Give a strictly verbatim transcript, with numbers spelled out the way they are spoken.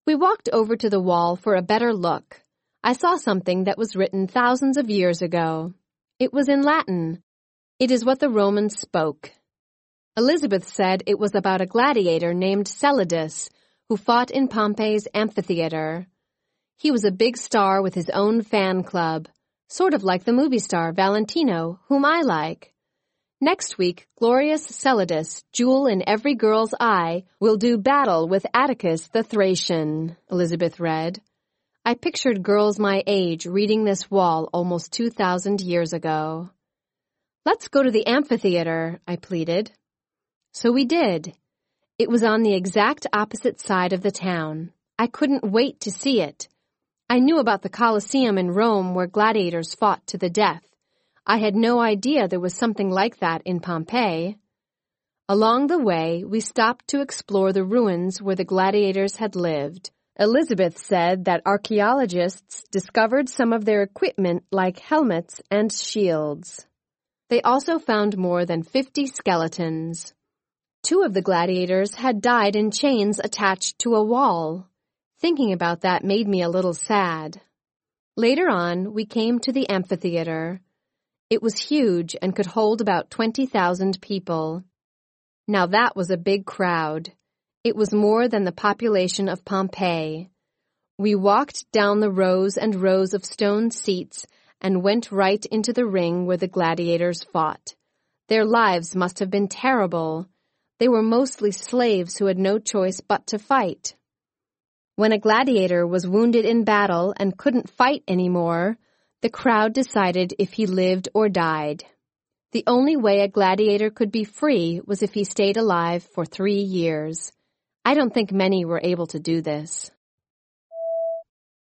We walked over to the wall for a better look. I saw something that was written thousands of years ago. It was in Latin. It is what the Romans spoke. Elizabeth said it was about a gladiator named Celidus, who fought in Pompey's amphitheater. He was a big star with his own fan club, sort of like the movie star Valentino, whom I like. Next week, glorious Celidus, jewel in every girl's eye, will do battle with Atticus the Thracian, Elizabeth read. I pictured girls my age reading this wall almost two thousand years ago. Let's go to the amphitheater, I pleaded. So we did. It was on the exact opposite side of the town. I couldn't wait to see it. I knew about the Colosseum in Rome where gladiators fought to the death. I had no idea there was something like that in Pompeii. Along the way, we stopped to explore the ruins where the gladiators had lived. Elizabeth said that archaeologists discovered some of their equipment like helmets and shields. They also found more than fifty skeletons. Two of the gladiators had died in chains attached to a wall. Thinking about that made me a little sad. Later on, we came to the amphitheater. It was huge and could hold about twenty thousand people. Now that was a big crowd. It was more than the population of Pompeii. We walked down the rows and rows of stone seats and went right into the ring where the gladiators fought. Their lives must have been terrible. They were mostly slaves who had no choice but to fight. When a gladiator was wounded in battle and couldn't fight anymore, the crowd decided if he lived or died. The only way a gladiator could be free was if he stayed alive for three years. I don't think many were able to do this.